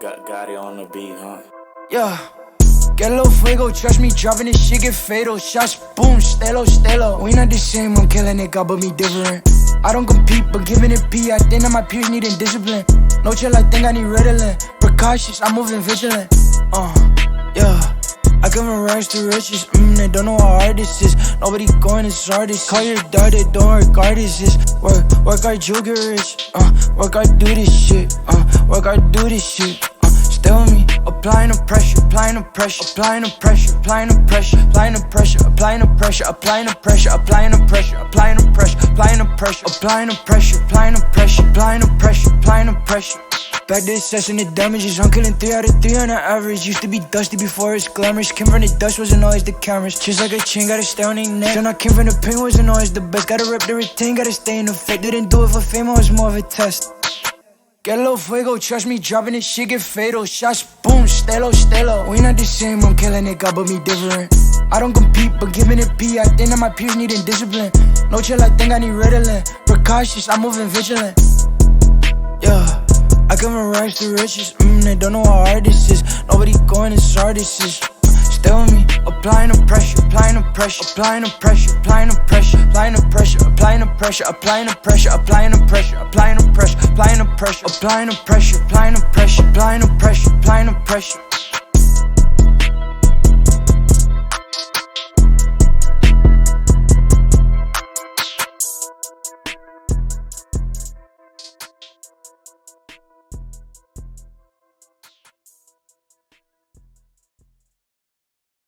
Got it on the beat, huh? Yeah. Get a little fuego, trust me, dropping this shit get fatal. Shots, boom, stelo. We not the same, I'm killing it, God, but me different. I don't compete, but giving it P. I think that my peers needin' discipline. No chill, I think I need Ritalin. Precautious, I'm moving vigilant. Yeah. I give them rags to riches, they don't know how hard this is. Nobody going as hard as call your dad, they don't regard this is. Work hard, you get rich, work hard, do this shit, work hard, do this shit. Stay with me, applying the pressure, applying the pressure, applying the pressure, applying the pressure, applying the pressure, applying the pressure, applying the pressure, applying the pressure, applying the pressure, applying the pressure, applying the pressure, applying the pressure, applying the pressure, applying the pressure. Back to assessing the damages, I'm killing 3 out of 3 on the average. Used to be dusty before it's glamorous. Came from the dust, wasn't always the cameras. Just like a chain, gotta stay on their neck. Then I came from the pain, wasn't always the best. Gotta rep the retain, gotta stay in effect. Didn't do it for fame, it was more of a test. Get a little fuego, trust me, dropping this shit get fatal. Shots, boom, stelo. We not the same, I'm killing it, God, but me different. I don't compete, but giving it P. I think that my peers needin' discipline. No chill, I think I need Ritalin. Precautious, I'm moving vigilant. Yeah. I give them rags to riches, they don't know how hard this is. Nobody going as hard as this. Stay with me, applying the pressure, applying the pressure, applying the pressure, applying the pressure, applying the pressure, applying the pressure, applying the pressure, applying the pressure, applying the pressure, applying the pressure, applying the pressure, applying the pressure, applying the pressure, applying the pressure.